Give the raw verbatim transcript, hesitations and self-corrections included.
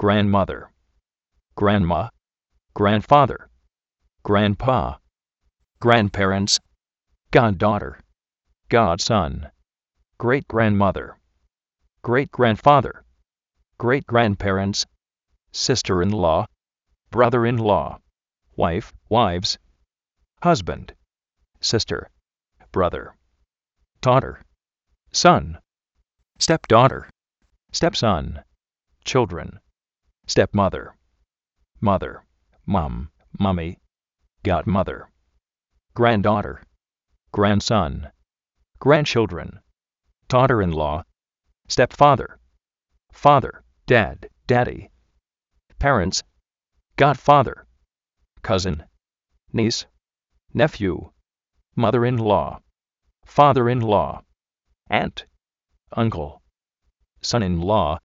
grandmother, grandma, grandfather, grandpa, grandparents, goddaughter, godson, great-grandmother, great-grandfather, great-grandparents, sister-in-law, brother-in-law, wife, wives, husband, sister, brother, daughter, son, stepdaughter, stepson, children, stepmother, mother, mum, mummy, godmother, granddaughter, grandson, grandchildren, daughter-in-law, stepfather, father, dad, daddy, parents, godfather, cousin, niece, nephew, mother-in-law, father-in-law, aunt, uncle, son-in-law,